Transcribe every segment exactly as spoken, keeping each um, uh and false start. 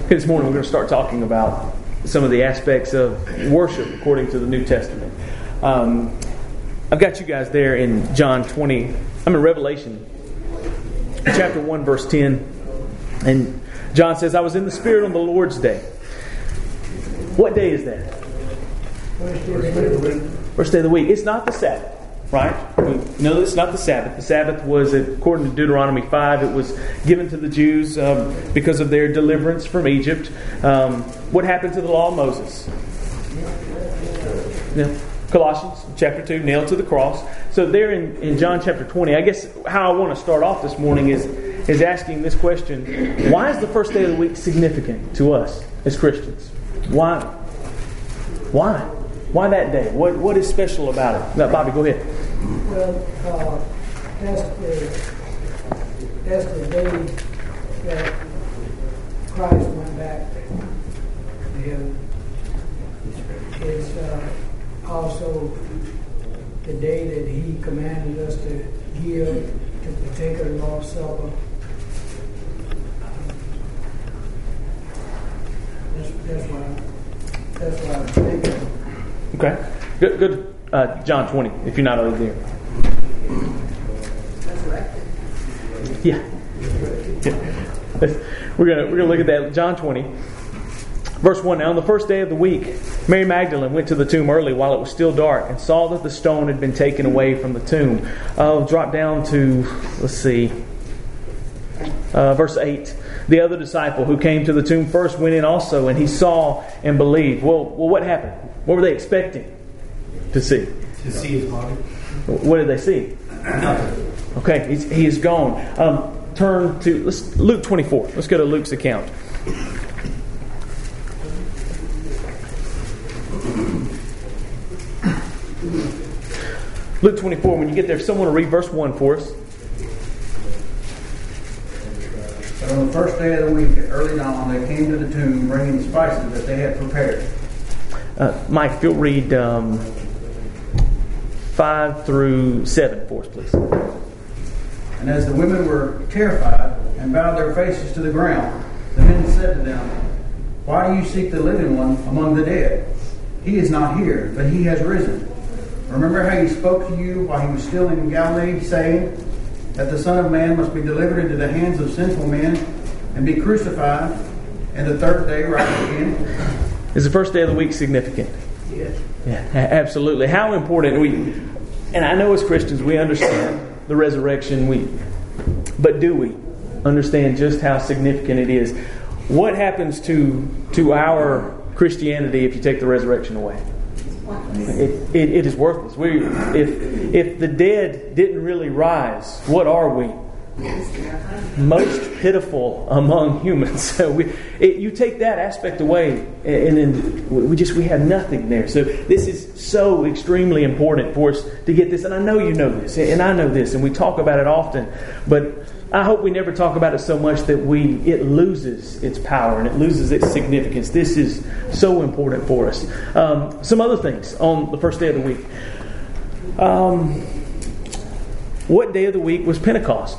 This morning we're going to start talking about some of the aspects of worship according to the New Testament. Um, I've got you guys there in John twenty. I'm in Revelation chapter one, verse ten. And John says, I was in the Spirit on the Lord's day. What day is that? First day of the week. First day of the week. It's not the Sabbath. Right? No, it's not the Sabbath. The Sabbath was, according to Deuteronomy five, it was given to the Jews um, because of their deliverance from Egypt. Um, what happened to the law of Moses? Yeah. Colossians chapter two, nailed to the cross. So there in, in John chapter twenty, I guess how I want to start off this morning is, is asking this question. Why is the first day of the week significant to us as Christians? Why? Why? Why that day? What What is special about it? Now, Bobby, go ahead. Well, uh, that's the that's the day that Christ went back to heaven. It's uh, also the day that He commanded us to give, to partake of the Lord's Supper. That's that's why that's why I'm thinking. Okay. Good. Good. Uh, John twenty, if you're not already there. Resurrected. Yeah. yeah. We're gonna we're gonna look at that. John twenty, verse one. Now on the first day of the week, Mary Magdalene went to the tomb early while it was still dark and saw that the stone had been taken away from the tomb. Uh, drop down to let's see, uh, verse eight. The other disciple who came to the tomb first went in also, and he saw and believed. Well, well, what happened? What were they expecting to see? To see his body. What did they see? Nothing. Okay, he's, he is gone. Um, turn to let's, Luke twenty-four. Let's go to Luke's account. Luke twenty-four. When you get there, if someone will read verse one for us. But on the first day of the week, at early dawn, they came to the tomb, bringing the spices that they had prepared. Uh, Mike, if you'll read um, five through seven for us, please. And as the women were terrified and bowed their faces to the ground, the men said to them, Why do you seek the living one among the dead? He is not here, but he has risen. Remember how he spoke to you while he was still in Galilee, saying that the Son of Man must be delivered into the hands of sinful men and be crucified, and the third day rise again? Is the first day of the week significant? Yes. Yeah, absolutely. How important we, and I know as Christians we understand the resurrection. We, but do we understand just how significant it is? What happens to to our Christianity if you take the resurrection away? It, it, it is worthless. We, if if the dead didn't really rise, what are we? Most pitiful among humans. So we, it, you take that aspect away, and then we just we have nothing there. So this is so extremely important for us to get this. And I know you know this, and I know this, and we talk about it often. But I hope we never talk about it so much that we it loses its power and it loses its significance. This is so important for us. Um, some other things on the first day of the week. Um, what day of the week was Pentecost?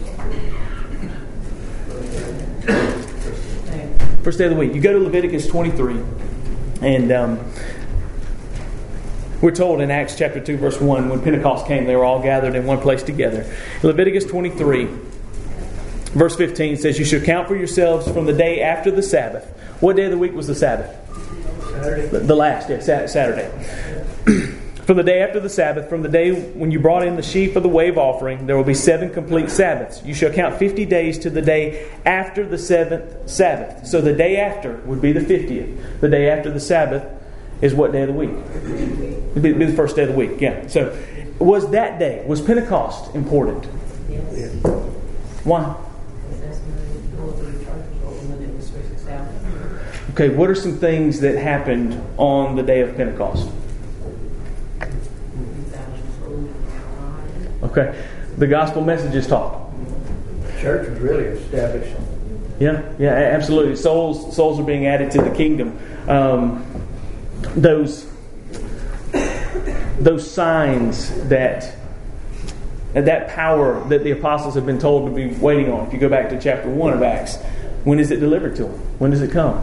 First day of the week. You go to Leviticus twenty-three, and um, we're told in Acts chapter two, verse one, when Pentecost came, they were all gathered in one place together. Leviticus twenty-three, verse fifteen says, You shall count for yourselves from the day after the Sabbath. What day of the week was the Sabbath? Saturday. The, the last, yeah, Saturday. From the day after the Sabbath, from the day when you brought in the sheaf of the wave offering, there will be seven complete Sabbaths. You shall count fifty days to the day after the seventh Sabbath. So the day after would be the fiftieth. The day after the Sabbath is what day of the week? It would be the first day of the week, yeah. So was that day, was Pentecost important? Yes. Why? Okay, what are some things that happened on the day of Pentecost? Okay, the gospel message is taught. The church was really established. Yeah, yeah, absolutely. Souls, souls are being added to the kingdom. Um, those, those signs that, that power that the apostles have been told to be waiting on. If you go back to chapter one of Acts, When is it delivered to them? When does it come?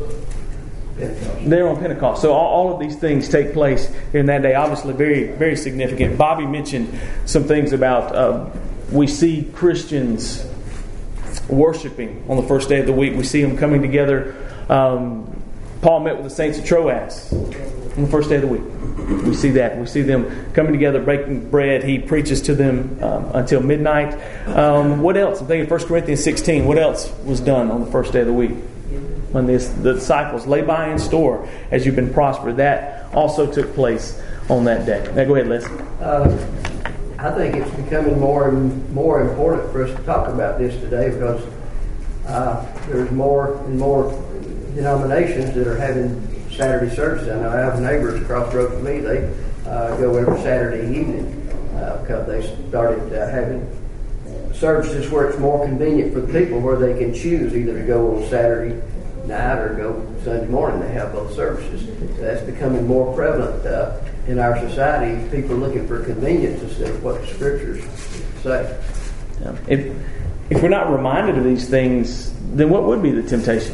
They're on Pentecost. So all, all of these things take place in that day. Obviously very, very significant. Bobby mentioned some things about uh, we see Christians worshiping on the first day of the week. We see them coming together. Um, Paul met with the saints of Troas on the first day of the week. We see that. We see them coming together, breaking bread. He preaches to them um, until midnight. Um, what else? I'm thinking First Corinthians sixteen. What else was done on the first day of the week? When this, the disciples lay by in store as you've been prospered. That also took place on that day. Now go ahead, Les. Uh, I think it's becoming more and more important for us to talk about this today because uh, there's more and more denominations that are having Saturday services. I know I have neighbors across the road from me. They uh, go every Saturday evening uh, because they started uh, having services where it's more convenient for the people, where they can choose either to go on Saturday night or go Sunday morning. They have both services. That's becoming more prevalent uh, in our society. People are looking for convenience instead of what the Scriptures say. Yeah. If if we're not reminded of these things, then what would be the temptation?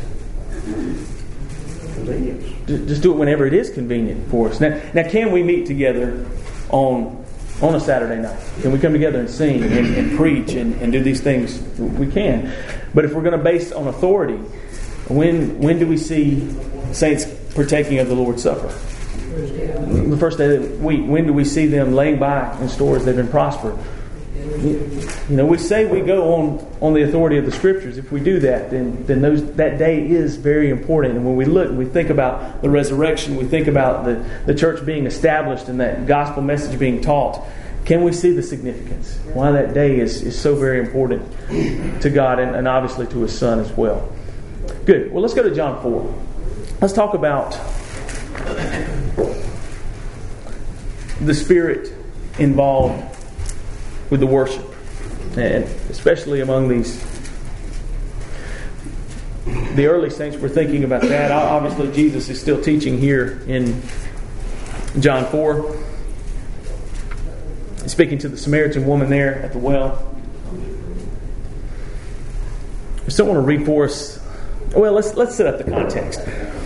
Convenience. Just do it whenever it is convenient for us. Now, now can we meet together on on a Saturday night? Can we come together and sing and, and preach and, and do these things? We can. But if we're going to base on authority, when when do we see saints partaking of the Lord's Supper? The first day of the week. When do we see them laying by in stores they've been prospered? You know, we say we go on, on the authority of the Scriptures. If we do that, then then those that day is very important. And when we look, we think about the resurrection, we think about the, the church being established and that gospel message being taught. Can we see the significance? Why that day is, is so very important to God and, and obviously to His Son as well. Good. Well, let's go to John four. Let's talk about the Spirit involved with the worship, and especially among these the early saints were thinking about that. Obviously Jesus is still teaching here in John four, speaking to the Samaritan woman there at the well. I still want to read for us. Well, let's let's set up the context.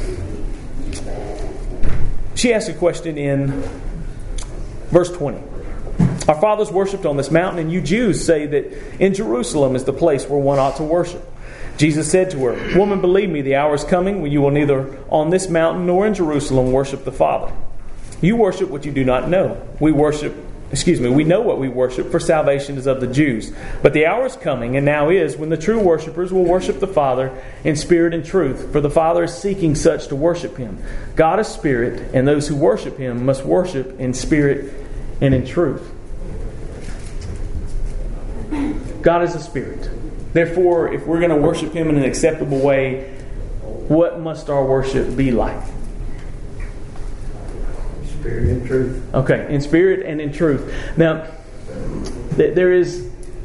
She asked a question in verse twenty. Our fathers worshipped on this mountain, and you Jews say that in Jerusalem is the place where one ought to worship. Jesus said to her, Woman, believe me, the hour is coming when you will neither on this mountain nor in Jerusalem worship the Father. You worship what you do not know. We worship, excuse me, we know what we worship, for salvation is of the Jews. But the hour is coming, and now is, when the true worshipers will worship the Father in spirit and truth, for the Father is seeking such to worship Him. God is spirit, and those who worship Him must worship in spirit and in truth. God is a spirit. Therefore, if we're going to worship Him in an acceptable way, what must our worship be like? Spirit and truth. Okay, in spirit and in truth. Now, th- there is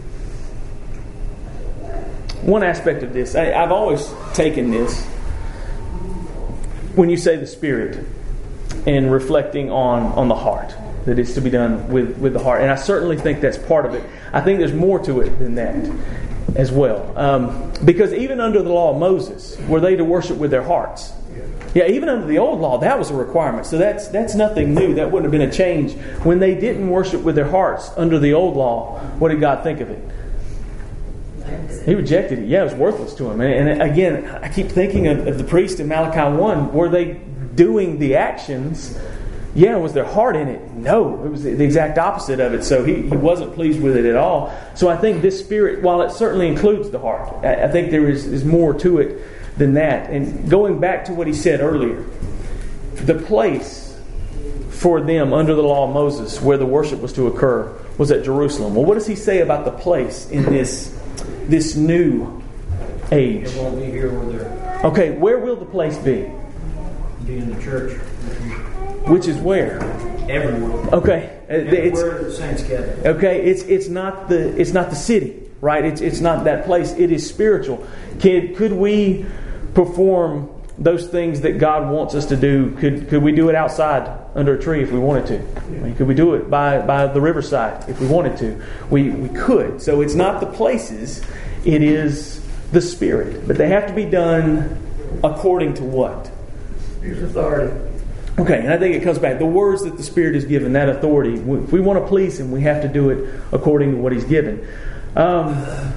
one aspect of this. I, I've always taken this when you say the Spirit and reflecting on, on the heart, that it's to be done with, with the heart. And I certainly think that's part of it. I think there's more to it than that as well. Um, because even under the law of Moses, were they to worship with their hearts? Yeah, even under the old law, that was a requirement. So that's that's nothing new. That wouldn't have been a change. When they didn't worship with their hearts under the old law, what did God think of it? He rejected it. Yeah, it was worthless to Him. And, and again, I keep thinking of, of the priest in Malachi one. Were they doing the actions? Yeah, was their heart in it? No, it was the exact opposite of it. So he, he wasn't pleased with it at all. So I think this Spirit, while it certainly includes the heart, I, I think there is, is more to it than that. And going back to what he said earlier, the place for them under the law of Moses where the worship was to occur was at Jerusalem. Well, what does he say about the place in this this new age? It won't be here where they're. Okay, where will the place be? Be in the church. Which is where? Everywhere. Okay, it's where the saints gather. Okay, it's it's not the it's not the city, right? It's it's not that place. It is spiritual. Could could we perform those things that God wants us to do? Could could we do it outside under a tree if we wanted to? I mean, could we do it by by the riverside if we wanted to? We we could. So it's not the places. It is the Spirit. But they have to be done according to what? His authority. Okay, and I think it comes back. The words that the Spirit is given, that authority. If we want to please Him, we have to do it according to what He's given. Um,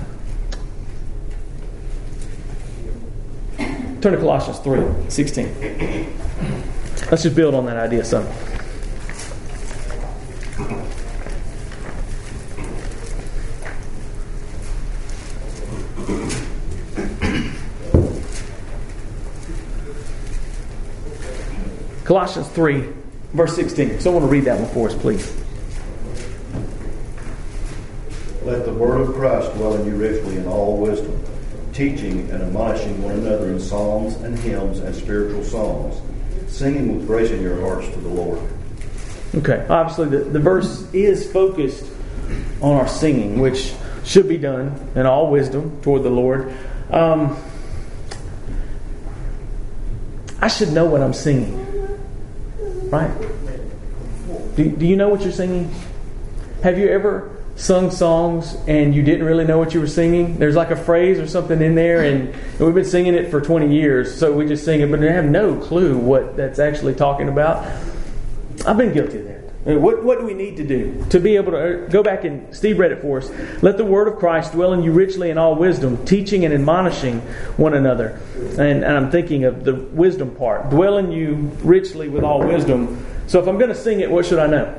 turn to Colossians three sixteen. Let's just build on that idea some. Colossians three, verse sixteen. Someone will read that one for us, please. Let the word of Christ dwell in you richly in all wisdom, teaching and admonishing one another in psalms and hymns and spiritual songs, singing with grace in your hearts to the Lord. Okay, obviously the, the verse is focused on our singing, which should be done in all wisdom toward the Lord. Um, I should know what I'm singing. Right? Do, do you know what you're singing? Have you ever sung songs and you didn't really know what you were singing? There's like a phrase or something in there, and, and we've been singing it for twenty years, so we just sing it, but we have no clue what that's actually talking about. I've been guilty of that. I mean, what, what do we need to do to be able to go back, and Steve read it for us. Let the word of Christ dwell in you richly in all wisdom, teaching and admonishing one another. And, and I'm thinking of the wisdom part. Dwell in you richly with all wisdom. So if I'm going to sing it, what should I know?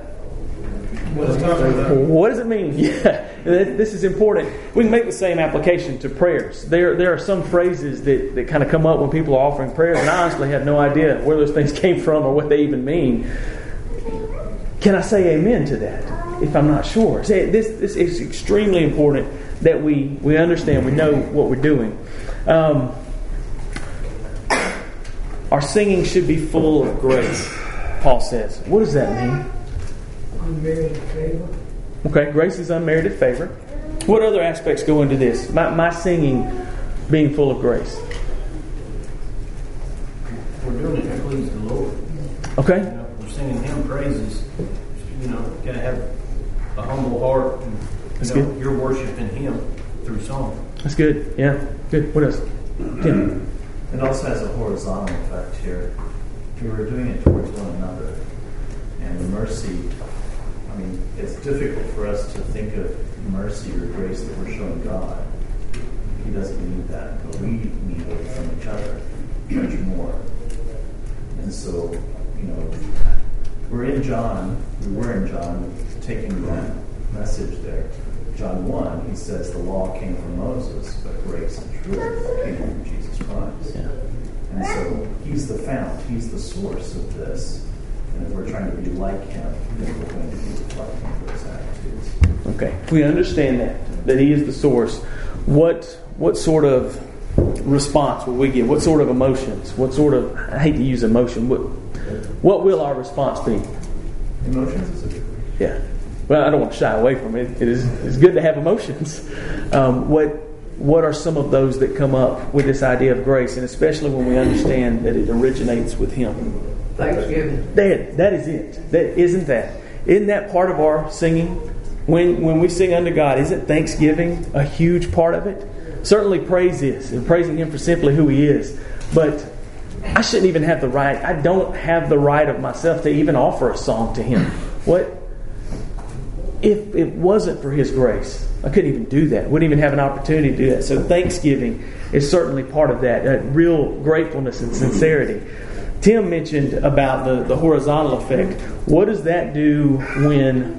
What does it mean? Yeah, this is important. We can make the same application to prayers. There, there are some phrases that, that kind of come up when people are offering prayers, and I honestly have no idea where those things came from or what they even mean. Can I say amen to that if I'm not sure? Say, this, this is extremely important that we, we understand, we know what we're doing. Um, our singing should be full of grace, Paul says. What does that mean? Unmerited favor. Okay, grace is unmerited favor. What other aspects go into this? My, my singing being full of grace. We're doing it to please the Lord. Okay. You know, we're singing Him praises. You know, got to have a humble heart. And, you That's know, good. You're worshiping Him through song. That's good. Yeah. Good. What else? Tim. It also has a horizontal effect here. We were doing it towards one another. And the mercy, I mean, it's difficult for us to think of mercy or grace that we're showing God. He doesn't need that, but we need it from each other much more. And so, you know, we're in John, we were in John, taking that message there. John one, he says the law came from Moses, but grace and truth came from Jesus Christ. Yeah. And so he's the fount, he's the source of this. And if we're trying to be like him, then we're going to be reflecting those attitudes. Okay. If we understand that, that He is the source, what what sort of response will we give? What sort of emotions? What sort of, I hate to use emotion, what, what will our response be? Emotions is a good word. Yeah. Well, I don't want to shy away from it. It is it's good to have emotions. Um, what what are some of those that come up with this idea of grace, and especially when we understand that it originates with Him? Thanksgiving. That, that is it. That isn't that. Isn't that part of our singing? When when we sing unto God, isn't thanksgiving a huge part of it? Certainly praise is, and praising Him for simply who He is. But I shouldn't even have the right, I don't have the right of myself to even offer a song to Him. What? If it wasn't for His grace, I couldn't even do that. Wouldn't even have an opportunity to do that. So thanksgiving is certainly part of that. That real gratefulness and sincerity. Tim mentioned about the, the horizontal effect. What does that do when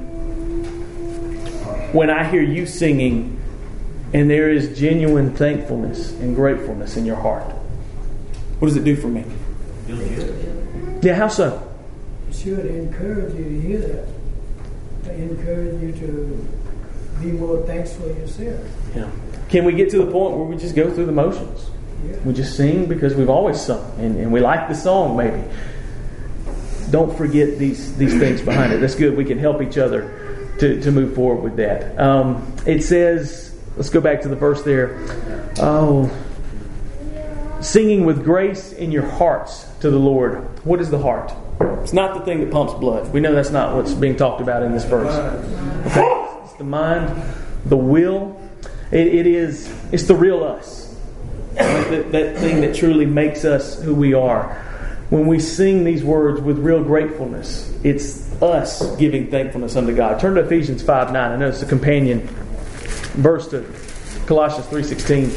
when I hear you singing and there is genuine thankfulness and gratefulness in your heart? What does it do for me? Feels good. Yeah, how so? It should encourage you to hear that. To encourage you to be more thankful yourself. Yeah. Can we get to the point where we just go through the motions? Yeah. We just sing because we've always sung and, and we like the song maybe. Don't forget these, these things behind it. That's good. We can help each other to, to move forward with that. Um, it says, let's go back to the verse there. Oh, singing with grace in your hearts to the Lord. What is the heart? It's not the thing that pumps blood. We know that's not what's being talked about in this verse. Okay? It's the mind, the will. It, it is, it's the real us. Like that, that thing that truly makes us who we are. When we sing these words with real gratefulness, it's us giving thankfulness unto God. Turn to Ephesians five nine. I know it's a companion verse to Colossians three sixteen.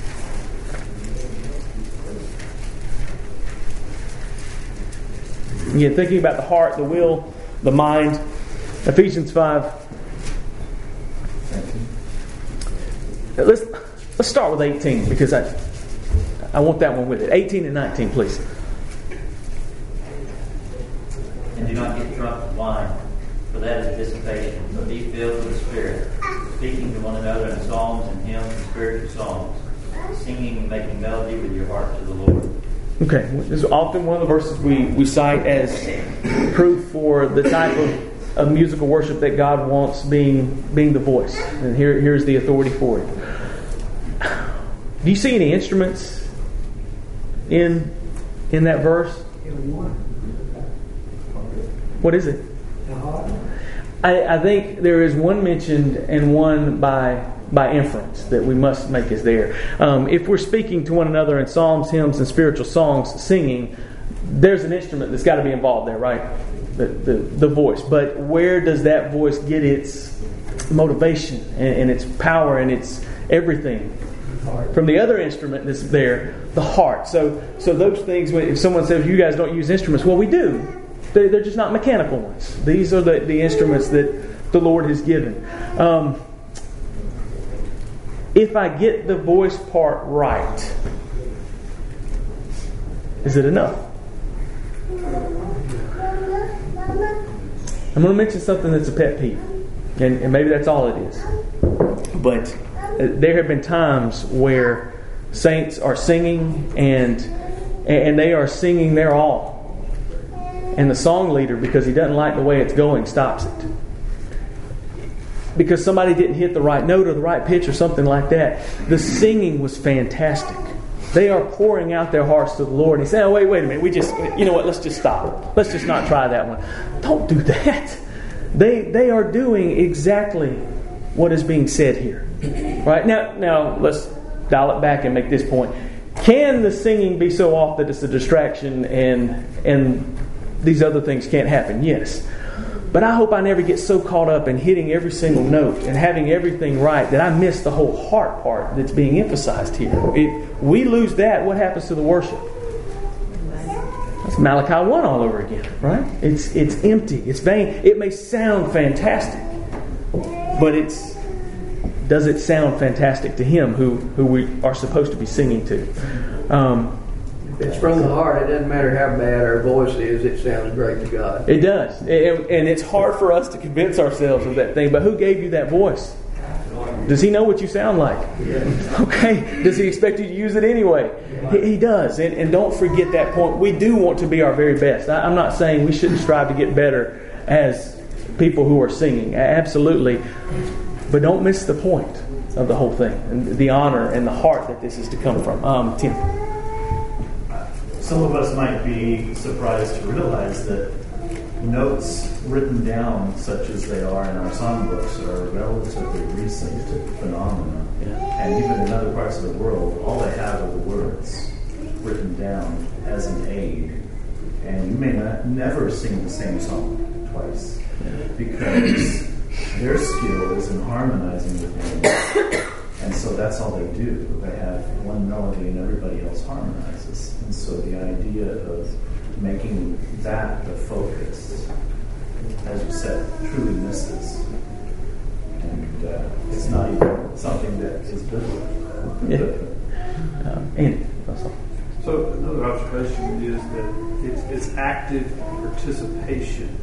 Again, thinking about the heart, the will, the mind. Ephesians five. Let's let's start with eighteen because I I want that one with it. eighteen and nineteen, please. And do not get drunk with wine, for that is dissipation, but be filled with the Spirit, speaking to one another in psalms and hymns and spiritual songs, singing and making melody with your heart to the Lord. Okay, this is often one of the verses we, we cite as proof for the type of, of musical worship that God wants being being the voice. And here here's the authority for it. Do you see any instruments in in that verse? What is it? I, I think there is one mentioned and one by by inference that we must make is there. Um, if we're speaking to one another in psalms, hymns, and spiritual songs, singing, there's an instrument that's got to be involved there, right? The, the the voice. But where does that voice get its motivation and, and its power and its everything? From the other instrument that's there, the heart. So so those things, if someone says, you guys don't use instruments, well, we do. They're, they're just not mechanical ones. These are the, the instruments that the Lord has given. Um, if I get the voice part right, is it enough? I'm going to mention something that's a pet peeve. And, and maybe that's all it is. But there have been times where saints are singing and and they are singing their all. And the song leader, because he doesn't like the way it's going, stops it. Because somebody didn't hit the right note or the right pitch or something like that. The singing was fantastic. They are pouring out their hearts to the Lord. And he said, oh, wait, wait a minute. We just, you know what, let's just stop. Let's just not try that one. Don't do that. They they are doing exactly what is being said here. Right? Now, now let's dial it back and make this point. Can the singing be so off that it's a distraction and and these other things can't happen? Yes. But I hope I never get so caught up in hitting every single note and having everything right that I miss the whole heart part that's being emphasized here. If we lose that, what happens to the worship? That's Malachi one all over again, right? It's it's empty, it's vain. It may sound fantastic, but it's does it sound fantastic to Him who who we are supposed to be singing to? Um, It's from the heart. It doesn't matter how bad our voice is. It sounds great to God. It does. And, and it's hard for us to convince ourselves of that thing. But who gave you that voice? Does He know what you sound like? Okay. Does He expect you to use it anyway? He, he does. And, and don't forget that point. We do want to be our very best. I, I'm not saying we shouldn't strive to get better as people who are singing. Absolutely. But don't miss the point of the whole thing. And the honor and the heart that this is to come from. Um, Tim. Some of us might be surprised to realize that notes written down, such as they are in our songbooks, are a relatively recent phenomenon. Yeah. And even in other parts of the world, all they have are the words written down as an aid. And you may not never sing the same song twice, yeah, because their skill is in harmonizing with melody. And so that's all they do. They have one melody and everybody else harmonizes. And so the idea of making that the focus, as you said, truly misses. And uh, it's not even something that is biblical. Yeah. Um, Andy, that's all. So another observation is that it's, it's active participation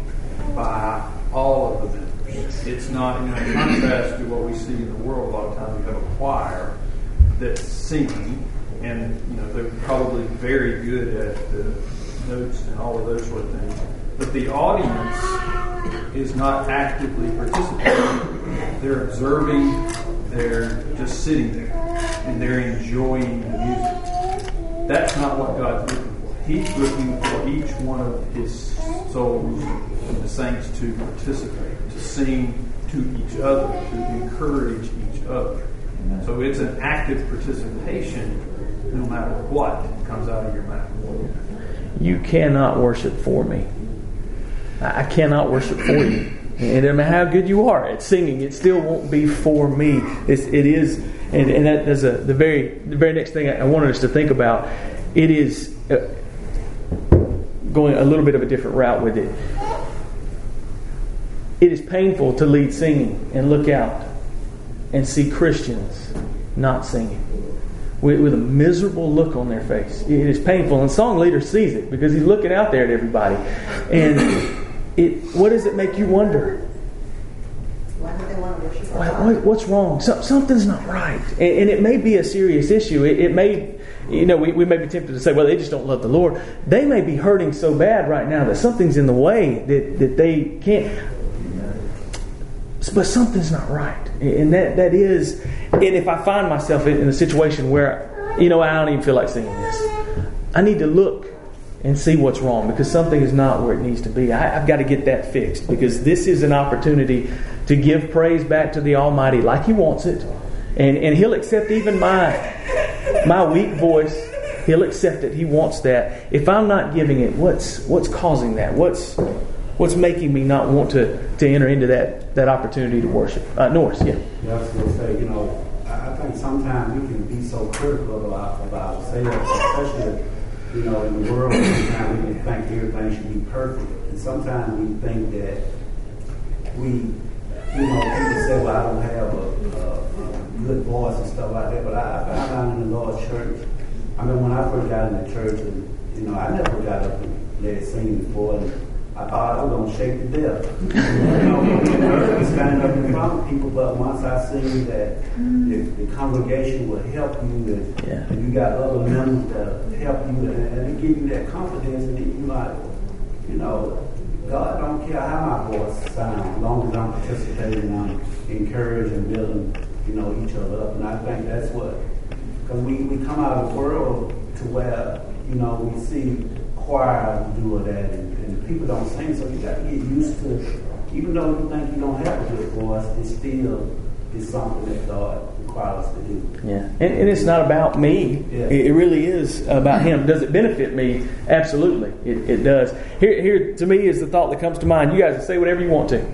by all of the members. It's not, you know, in contrast to what we see in the world, a lot of times we have a choir that's singing, and you know they're probably very good at the notes and all of those sort of things. But the audience is not actively participating. They're observing, they're just sitting there, and they're enjoying the music. That's not what God's looking for. He's looking for each one of His souls and the saints to participate, to sing to each other, to encourage each other. Amen. So it's an active participation no matter what comes out of your mouth. You cannot worship for me. I cannot worship for you. And no matter how good you are at singing, it still won't be for me. It's, it is, and, and that is a, the very the very next thing I wanted us to think about. It is uh, going a little bit of a different route with it. It is painful to lead singing and look out and see Christians not singing with, with a miserable look on their face. It is painful, and song leader sees it because he's looking out there at everybody. And it, what does it make you wonder? Why do they want to worship? What, what, what's wrong? So, something's not right, and, and it may be a serious issue. It, it may, you know, we, we may be tempted to say, "Well, they just don't love the Lord." They may be hurting so bad right now that something's in the way that, that they can't. But something's not right, and that that is. And if I find myself in, in a situation where, you know, I don't even feel like singing this, I need to look and see what's wrong, because something is not where it needs to be. I, I've got to get that fixed, because this is an opportunity to give praise back to the Almighty like He wants it, and and He'll accept even my my weak voice. He'll accept it. He wants that. If I'm not giving it, what's what's causing that? What's what's making me not want to, to enter into that, that opportunity to worship? Uh, Norris, yeah. Yeah, I was going to say, you know, I, I think sometimes we can be so critical about about ourselves, especially, you know, in the world. Sometimes we can think everything should be perfect, and sometimes we think that we, you know, people say, well, I don't have a, a, a good voice and stuff like that, but I, I found out in the Lord's church. I mean, when I first got in the church, and you know, I never got up and let it sing before, and I thought I was going to shake to death. You know, I'm standing up in front of people, but once I seen that the, the congregation will help you, and, yeah. and you got other members that help you, and, and they give you that confidence, and you like, you know, God don't care how my voice sounds, as long as I'm participating and I'm encouraging and building, you know, each other up. And I think that's what, because we, we come out of the world to where, you know, we see choir do that, and, and people don't sing, so you got to get used to it. Even though you think you don't have a good voice, it still is something that God requires us to do. Yeah, and, and it's not about me. Yeah. It, it really is about Him. Does it benefit me? Absolutely, it, it does. Here, here to me is the thought that comes to mind. You guys can say whatever you want to.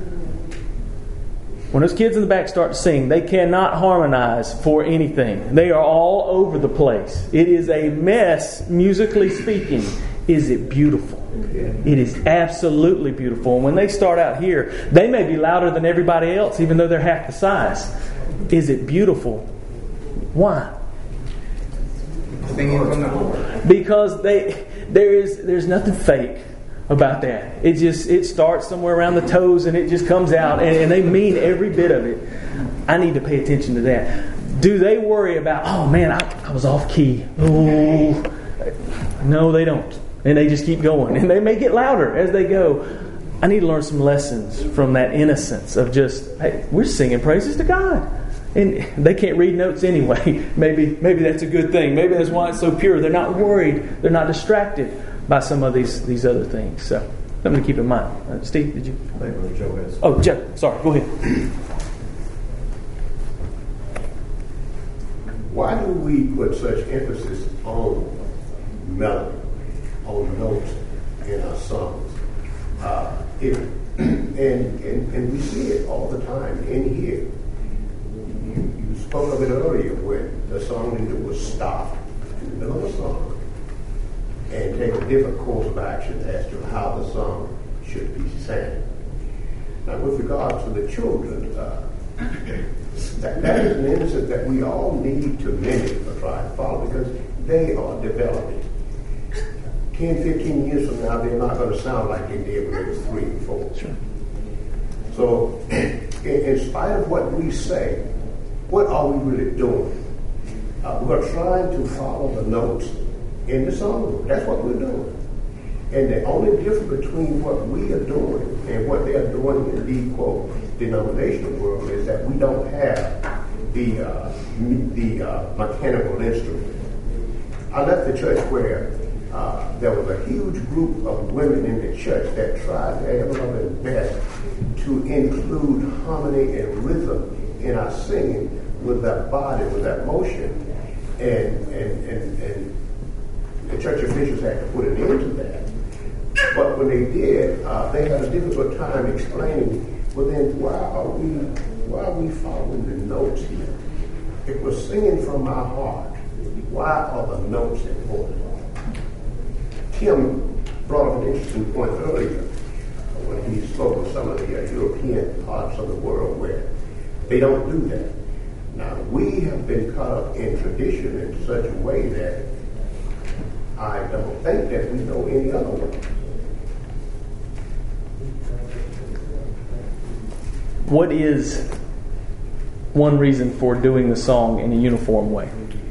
When those kids in the back start to sing, they cannot harmonize for anything. They are all over the place. It is a mess, musically speaking. Is it beautiful? It is absolutely beautiful. And when they start out here, they may be louder than everybody else, even though they're half the size. Is it beautiful? Why? Singing from the Lord. Because they there is there's nothing fake about that. It just it starts somewhere around the toes and it just comes out, and, and they mean every bit of it. I need to pay attention to that. Do they worry about, oh man, I, I was off key? Oh, no, they don't. And they just keep going. And they may get louder as they go. I need to learn some lessons from that innocence of just, hey, we're singing praises to God. And they can't read notes anyway. Maybe maybe that's a good thing. Maybe that's why it's so pure. They're not worried. They're not distracted by some of these these other things. So something to keep in mind. Uh, Steve, did you? I think Brother Joe has. Oh, Joe. Sorry. Go ahead. Why do we put such emphasis on melody, on notes in our songs? Uh, it, and, and and we see it all the time in here. You, you spoke of it earlier when the song leader would stop in the middle of a song and take a different course of action as to how the song should be sang. Now, with regard to the children, uh, that, that is an innocence that we all need to mimic or try to follow, because they are developing. ten, fifteen years from now, they're not going to sound like they did when they were three and four. Sure. So, in, in spite of what we say, what are we really doing? Uh, we're trying to follow the notes in the song. That's what we're doing. And the only difference between what we are doing and what they are doing in the, quote, denominational world is that we don't have the uh, the uh, mechanical instrument. I left the church where uh, there was a huge group of women in the church that tried their level best to include harmony and rhythm in our singing with that body, with that motion. And, and, and, and the church officials had to put an end to that. But when they did, uh, they had a difficult time explaining, well then, why are we, why are we following the notes here? If we're singing from our heart, why are the notes important? Tim brought up an interesting point earlier when he spoke of some of the uh, European parts of the world where they don't do that. Now, we have been caught up in tradition in such a way that I don't think that we know any other way. What is one reason for doing the song in a uniform way?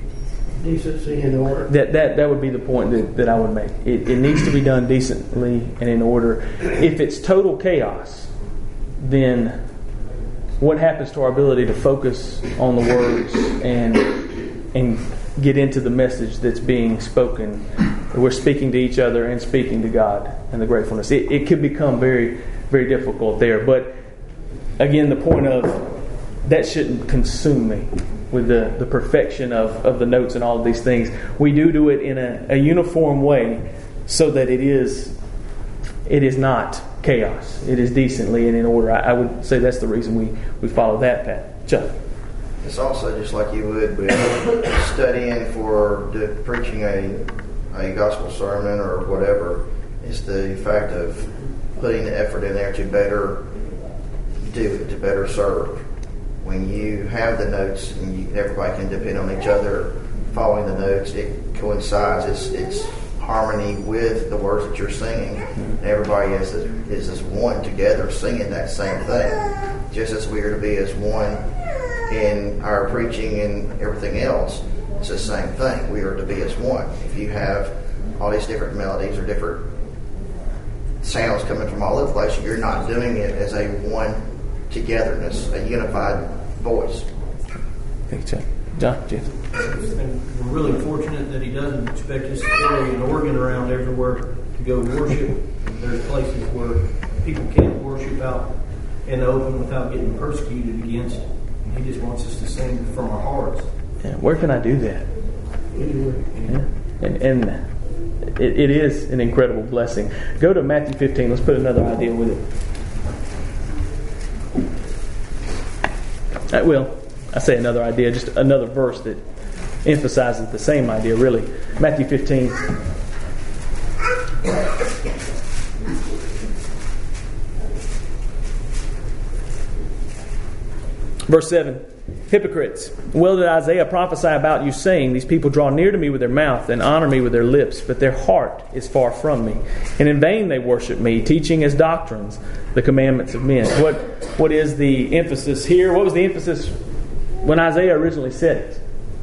Decency and order. That that that would be the point that, that I would make. It, it needs to be done decently and in order. If it's total chaos, then what happens to our ability to focus on the words and and get into the message that's being spoken? We're speaking to each other and speaking to God and the gratefulness. It, it could become very, very difficult there. But again, the point of that shouldn't consume me with the, the perfection of, of the notes and all of these things. We do do it in a, a uniform way so that it is it is not chaos. It is decently and in order. I, I would say that's the reason we, we follow that path. Chuck. It's also just like you would with studying for the, preaching a, a gospel sermon or whatever. It's the fact of putting the effort in there to better do it, to better serve. When you have the notes and you, everybody can depend on each other following the notes, it coincides. It's, it's harmony with the words that you're singing. And everybody is, is as one together singing that same thing. Just as we are to be as one in our preaching and everything else, it's the same thing. We are to be as one. If you have all these different melodies or different sounds coming from all over the place, you're not doing it as a one togetherness, a unified voice. Thanks, Chuck. John, Jeff. And we're really fortunate that he doesn't expect us to carry an organ around everywhere to go worship. There's places where people can't worship out in the open without getting persecuted against. And he just wants us to sing from our hearts. Yeah, where can I do that? Anywhere. Yeah. And, and it, it is an incredible blessing. Go to Matthew fifteen. Let's put another idea with it. I will. I say another idea, just another verse that emphasizes the same idea, really. Matthew fifteen. Verse seven. Hypocrites, well did Isaiah prophesy about you, saying, these people draw near to me with their mouth and honor me with their lips, but their heart is far from me. And in vain they worship me, teaching as doctrines the commandments of men. What What is the emphasis here? What was the emphasis when Isaiah originally said it?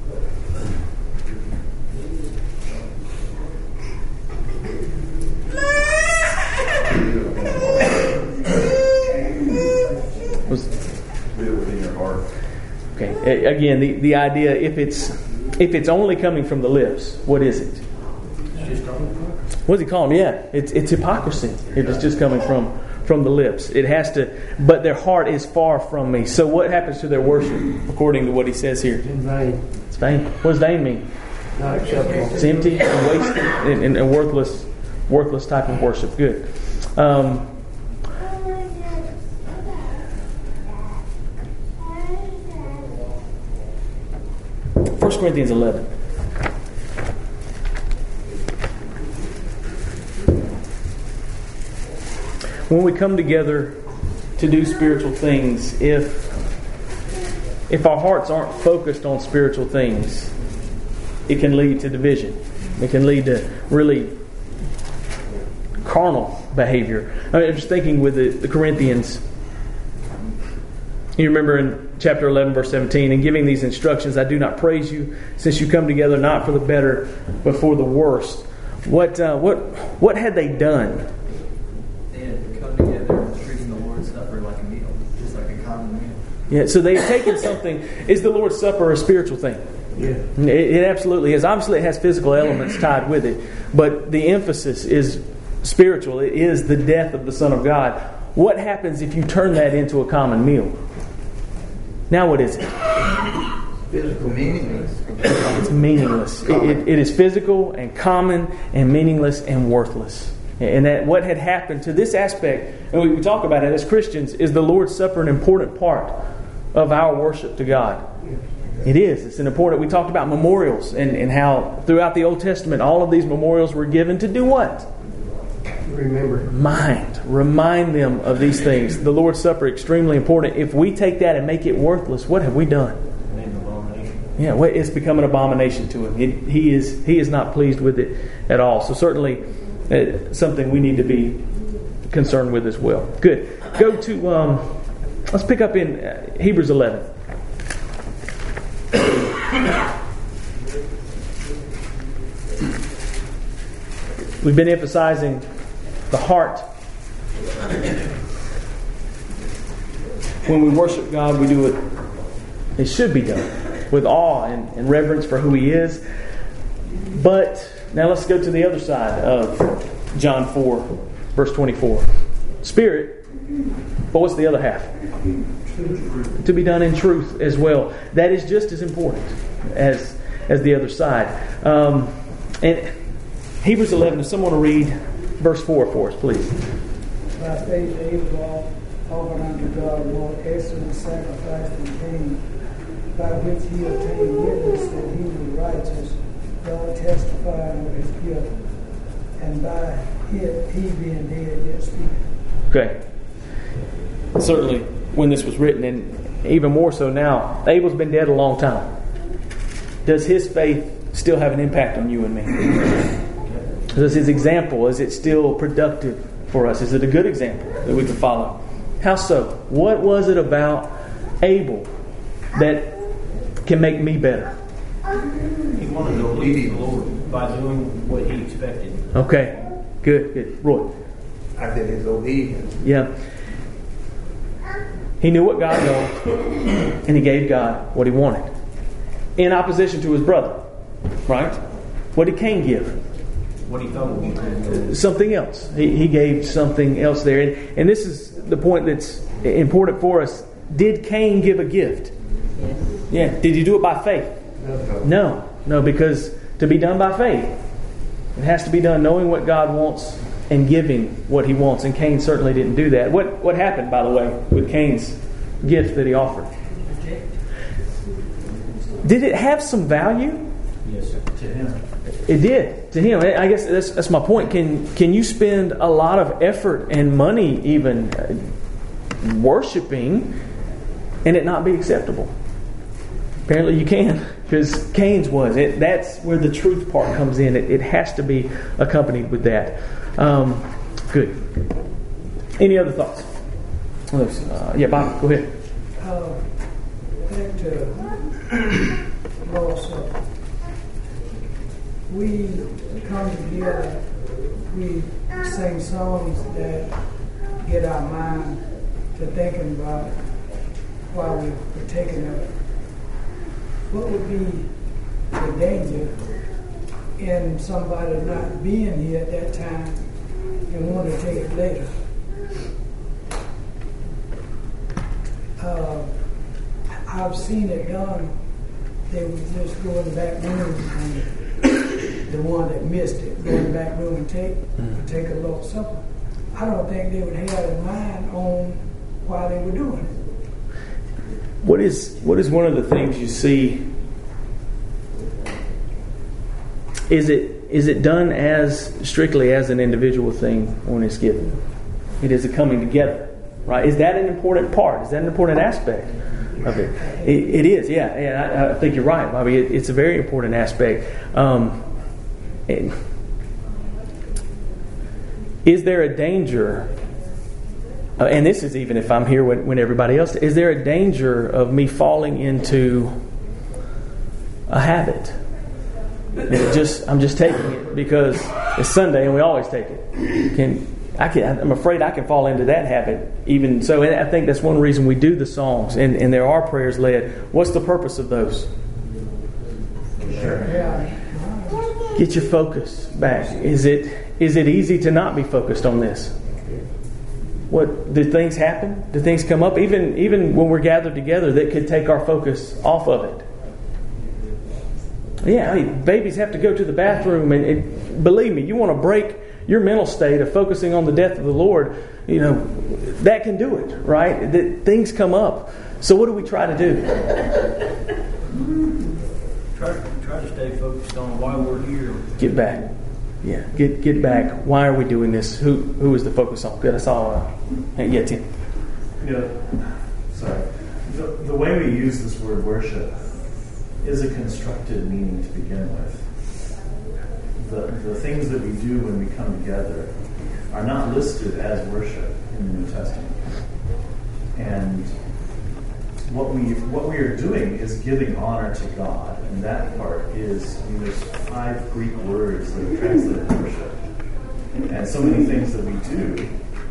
Was do it within your heart. Okay. Again, the, the idea, if it's if it's only coming from the lips, what is it? What does he call them? Yeah, it's it's hypocrisy. If it's just coming from from the lips, it has to. But their heart is far from me. So what happens to their worship, according to what he says here? In vain. It's vain. What does vain mean? Not acceptable. It's empty and wasted and, and, and worthless, worthless type of worship. Good. Um, First Corinthians eleven. When we come together to do spiritual things, if if our hearts aren't focused on spiritual things, it can lead to division. It can lead to really carnal behavior. I'm just thinking with the, the Corinthians. You remember in chapter eleven, verse seventeen, and giving these instructions, I do not praise you, since you come together not for the better, but for the worse. What uh, what what had they done? They had come together and treating the Lord's Supper like a meal, just like a common meal. Yeah, so they had taken something. Is the Lord's Supper a spiritual thing? Yeah. It, it absolutely is. Obviously, it has physical elements tied with it, but the emphasis is spiritual. It is the death of the Son of God. What happens if you turn that into a common meal? Now what is it? Physical. Meaningless. It's meaningless. It, it, it is physical and common and meaningless and worthless. And that what had happened to this aspect, and we, we talk about it as Christians, is the Lord's Supper an important part of our worship to God? It is. It's an important. We talked about memorials and, and how throughout the Old Testament all of these memorials were given to do what? Remember. Remind. Remind them of these things. The Lord's Supper, extremely important. If we take that and make it worthless, what have we done? Yeah, well, it's become an abomination to Him. It, he is He is not pleased with it at all. So certainly uh, something we need to be concerned with as well. Good. Go to, um, let's pick up in uh, Hebrews eleven. We've been emphasizing the heart. When we worship God, we do it, it should be done with awe and, and reverence for who He is. But now let's go to the other side of John four, verse twenty-four. Spirit, but what's the other half? To be done in truth as well. That is just as important as as the other side. Um, and Hebrews eleven, if someone will read verse four for us, please. By faith Abel offered unto God more excellent sacrifice than Cain, by which he obtained witness that he was righteous, God testifying of his guilt, and by it he being dead yet speaketh. Okay. Certainly, when this was written, and even more so now, Abel's been dead a long time. Does his faith still have an impact on you and me? Does his example, is it still productive for us? Is it a good example that we can follow? How so? What was it about Abel that can make me better? He wanted to obey the Lord by doing what he expected. Okay. Good, good. Roy. I did his obedience. Yeah. He knew what God wanted, and he gave God what he wanted. In opposition to his brother. Right? What did Cain give? What he thought was something else. He, he gave something else there. And, and this is the point that's important for us. Did Cain give a gift? Yes. Yeah. Did he do it by faith? No. No. No, because to be done by faith, it has to be done knowing what God wants and giving what He wants. And Cain certainly didn't do that. What what happened, by the way, with Cain's gift that he offered? Did it have some value? Yes, to him. It did to him. I guess that's that's my point. Can can you spend a lot of effort and money even worshiping and it not be acceptable? Apparently you can, because Cain's was. It, that's where the truth part comes in. It, it has to be accompanied with that. Um, good. Any other thoughts? Uh, yeah, Bob, go ahead. Uh, back to Lord's Supper. We come together, we sing songs that get our mind to thinking about while we're partaking of it. What would be the danger in somebody not being here at that time and want to take it later? Uh, I've seen it done. They would just go in the back room and the one that missed it, go in the back room and take take a Lord's Supper. I don't think they would have in mind on why they were doing it. What is what is one of the things you see? Is it is it done as strictly as an individual thing when it's given? It is a coming together, right? Is that an important part? Is that an important aspect of it? It, it is, yeah. yeah I, I think you're right, Bobby. It, it's a very important aspect. Um, it, is there a danger? Uh, and this is even if I'm here when, when everybody else. Is there a danger of me falling into a habit? It just I'm just taking it because it's Sunday and we always take it. Can I can I'm afraid I can fall into that habit even so. And I think that's one reason we do the songs and, and there are prayers led. What's the purpose of those? Sure. Yeah. Get your focus back. Is it is it easy to not be focused on this? what do things happen? Do things come up? Even even when we're gathered together, that could take our focus off of it. Yeah, I mean, babies have to go to the bathroom, and, and believe me, you want to break your mental state of focusing on the death of the Lord. You know, that can do it, right? That things come up. So what do we try to do? Try, try to stay focused on why we're here. Get back. Yeah, get get back. Why are we doing this? Who who is the focus on? Good, I saw. Uh, yeah, Tim. Yeah, sorry. The, the way we use this word worship is a constructed meaning to begin with. The the things that we do when we come together are not listed as worship in the New Testament, and what we what we are doing is giving honor to God, and that part is, I mean, there's five Greek words that are translated worship, and so many things that we do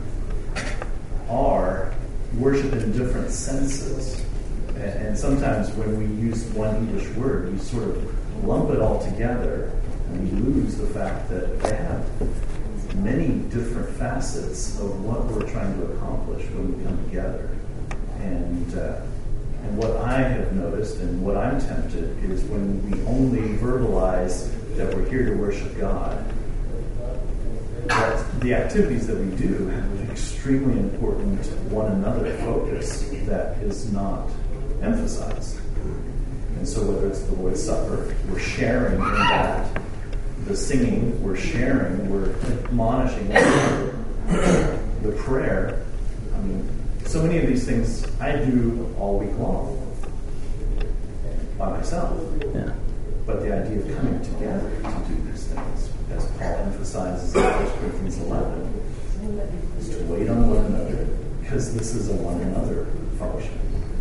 are worship in different senses, and, and sometimes when we use one English word, we sort of lump it all together, and we lose the fact that they have many different facets of what we're trying to accomplish when we come together, and. Uh, And what I have noticed and what I'm tempted is when we only verbalize that we're here to worship God, that the activities that we do have an extremely important one another focus that is not emphasized. And so whether it's the Lord's Supper, we're sharing in that. The singing, we're sharing, we're admonishing one another. The prayer, I mean, so many of these things I do all week long by myself. Yeah. But the idea of coming together to do these things, as Paul emphasizes in First Corinthians eleven, is to wait on one another, because this is a one another function.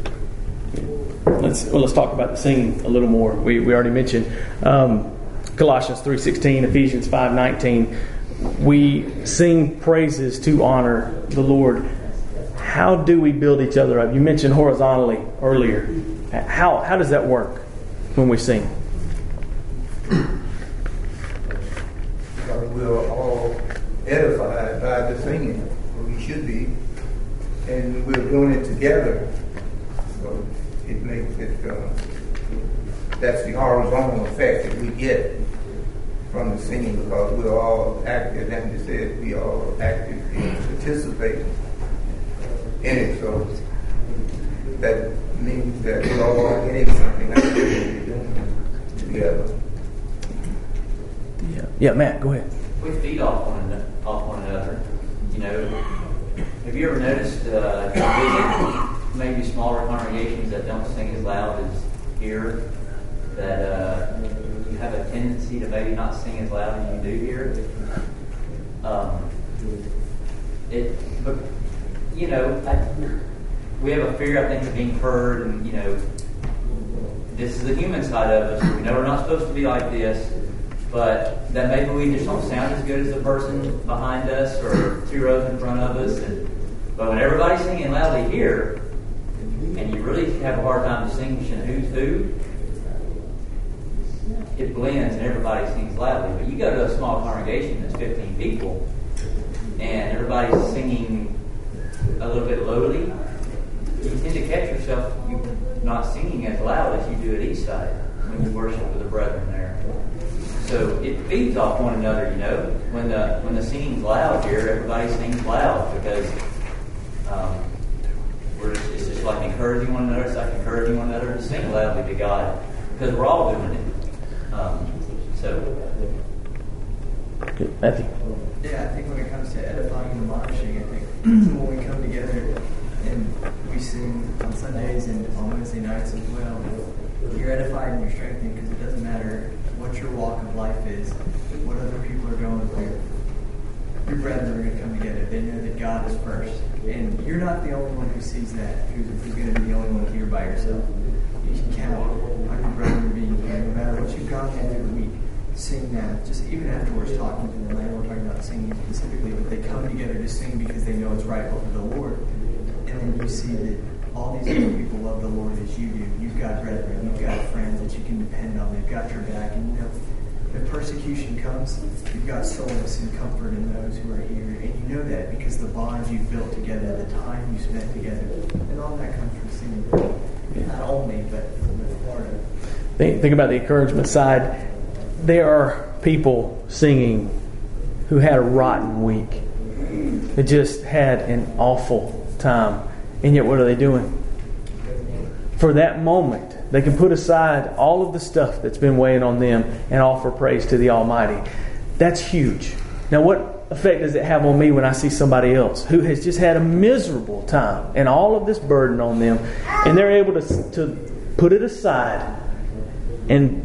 Let's well, let's talk about the singing a little more. We we already mentioned um, Colossians three sixteen, Ephesians five nineteen. We sing praises to honor the Lord. How do we build each other up? You mentioned horizontally earlier. How how does that work when we sing? Because we're all edified by the singing. We should be. And we're doing it together. So it makes it, uh, that's the horizontal effect that we get from the singing, because we're all active, and you said we all active in participating in it. So that means that we're all getting something out of what we're doing together. Yeah, yeah, Matt, go ahead. We feed off one another. Off one another. You know, have you ever noticed uh, maybe smaller congregations that don't sing as loud as here, that uh, you have a tendency to maybe not sing as loud as you do here? Um, it, but you know, I, we have a fear, I think, of being heard, and you know, this is the human side of us. We know we're not supposed to be like this, but that maybe we just don't sound as good as the person behind us or two rows in front of us. And, but when everybody's singing loudly here, and you really have a hard time distinguishing who's who, it blends and everybody sings loudly. But you go to a small congregation that's fifteen people, and everybody's singing a little bit lowly, you tend to catch yourself not singing as loud as you do at Eastside when you worship with the brethren there. So it feeds off one another, you know. When the when the singing's loud here, everybody sings loud, because um, we're just, it's just like encouraging one another. It's like encouraging one another to sing loudly to God, because we're all doing it. Um, so, Matthew. Yeah, I think when it comes to edifying and admonishing, I think when we come together and we sing on Sundays and on Wednesday nights as well, you're edified and you're strengthened, because it doesn't matter what your walk of life is, what other people are going through. Your brethren are going to come together. They know that God is first. And you're not the only one who sees that, who's, who's going to be the only one here by yourself. You can count on your brethren being here, no matter what you've gone through through the week. Sing that, just even afterwards talking to them. I know we're talking about singing specifically, but they come together to sing because they know it's right over the Lord. And then you see that all these other people love the Lord as you do. You've got brethren, you've got friends that you can depend on. They've got your back, and you know if persecution comes, you've got solace and comfort in those who are here. And you know that because the bonds you've built together, the time you spent together, and all that comes from singing. Not only, but part of it. Think, think about the encouragement side. There are people singing who had a rotten week. They just had an awful time. And yet what are they doing? For that moment, they can put aside all of the stuff that's been weighing on them and offer praise to the Almighty. That's huge. Now, what effect does it have on me when I see somebody else who has just had a miserable time and all of this burden on them, and they're able to, to put it aside and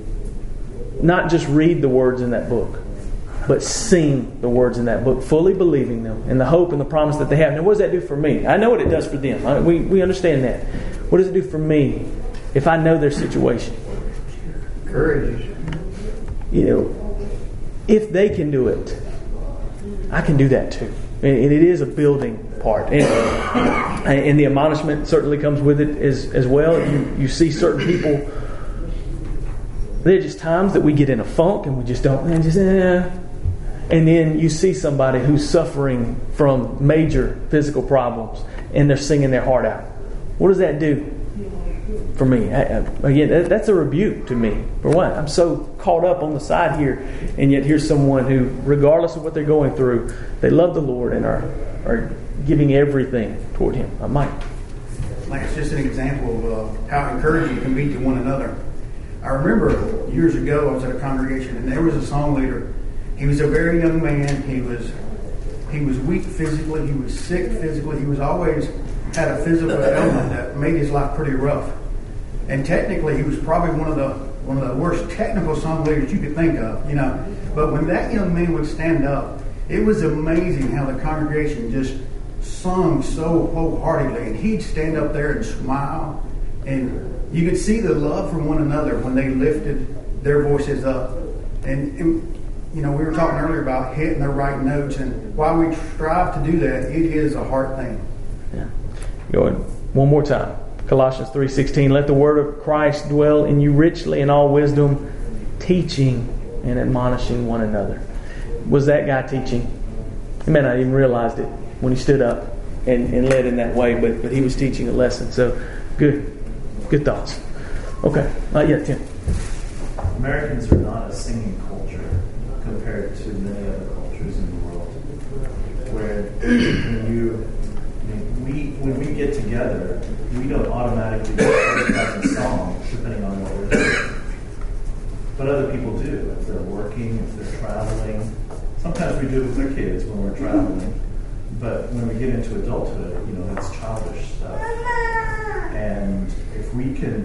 not just read the words in that book, but sing the words in that book, fully believing them and the hope and the promise that they have. Now, what does that do for me? I know what it does for them. I, we, we understand that. What does it do for me if I know their situation? Courage. You know, if they can do it, I can do that too. And it is a building part. And, and the admonishment certainly comes with it as, as well. You, you see certain people, there are just times that we get in a funk and we just don't, man, just, eh. And then you see somebody who's suffering from major physical problems and they're singing their heart out. What does that do for me? I, I, again, that's a rebuke to me. For what? I'm so caught up on the side here, and yet here's someone who, regardless of what they're going through, they love the Lord and are are giving everything toward Him. Uh, Mike. Like it's just an example of uh, how encouraging you can be to one another. I remember years ago I was at a congregation and there was a song leader. He was a very young man. He was he was weak physically. He was sick physically. He was always had a physical ailment that made his life pretty rough. And technically, he was probably one of the one of the worst technical song leaders you could think of, you know. But when that young man would stand up, it was amazing how the congregation just sung so wholeheartedly. And he'd stand up there and smile, and you could see the love for one another when they lifted their voices up. And, and you know, we were talking earlier about hitting the right notes, and while we strive to do that, it is a hard thing. Yeah. Going one more time. Colossians three sixteen. Let the word of Christ dwell in you richly in all wisdom, teaching and admonishing one another. Was that guy teaching? He may not even realized it when he stood up and, and led in that way, but, but he was teaching a lesson. So, good. Good thoughts. Okay. Uh, yeah, Tim. Americans are not a singing culture compared to many other cultures in the world. Where when you We, when we get together, we don't automatically get thirty thousand songs, depending on what we're doing. But other people do. If they're working, if they're traveling. Sometimes we do it with our kids when we're traveling. But when we get into adulthood, you know, it's childish stuff. And if we can,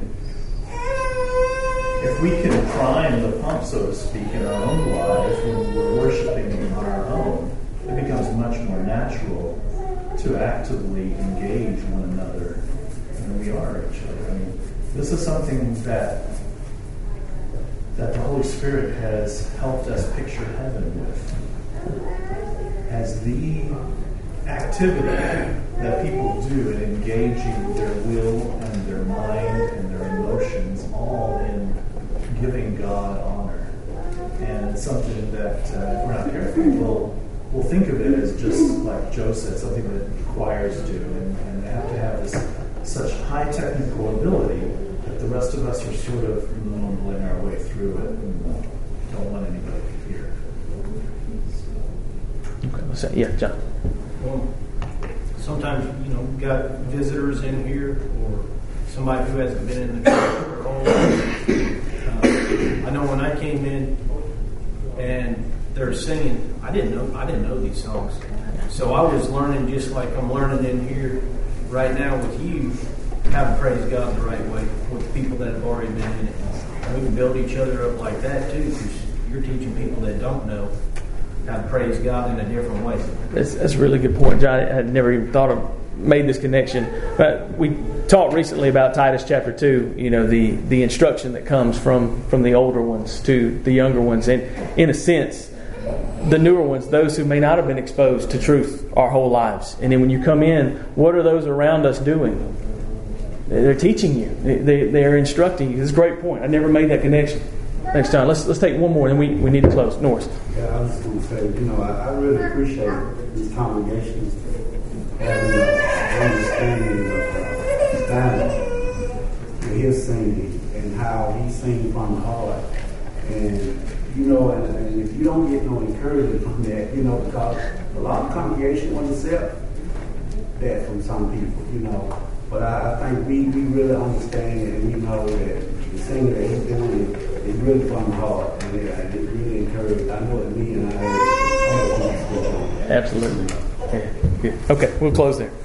if we can prime the pump, so to speak, in our own lives when we're worshiping on our own, it becomes much more natural to actively engage one another than we are each other. I mean, this is something that that the Holy Spirit has helped us picture heaven with as the activity that people do in engaging their will and their mind and their emotions all in giving God honor. And it's something that, uh, if we're not careful, we'll We'll think of it as just like Joe said, something that choirs do, and, and they have to have this such high technical ability that the rest of us are sort of mumbling our way through it and don't want anybody to hear. Okay, what's that? Yeah, John. Well, sometimes, you know, we've got visitors in here or somebody who hasn't been in the church for a whole uh, I know when I came in and they're singing, I didn't know I didn't know these songs. So I was learning just like I'm learning in here right now with you how to praise God the right way with people that have already been in it. And we can build each other up like that too, because you're teaching people that don't know how to praise God in a different way. That's, that's a really good point, John. I had never even thought of made this connection. But we talked recently about Titus chapter two, you know, the, the instruction that comes from, from the older ones to the younger ones. And in a sense, the newer ones, those who may not have been exposed to truth our whole lives. And then when you come in, what are those around us doing? They're teaching you. They, they are instructing you. This is a great point. I never made that connection. Thanks, John. Let's let's take one more, and then we, we need to close. Norris. Yeah, I was just going to say, you know, I, I really appreciate these congregations having an understanding of uh, Stanley and his singing and how he sings from the heart. And, you know, and, and if you don't get no encouragement from that, you know, because a lot of congregations won't accept that from some people, you know. But I, I think we, we really understand and we know that the singing that he's doing is really from the heart. And it, and it really encouraged. I know it me and I had other people. Absolutely. Yeah. Good. Okay, we'll close there.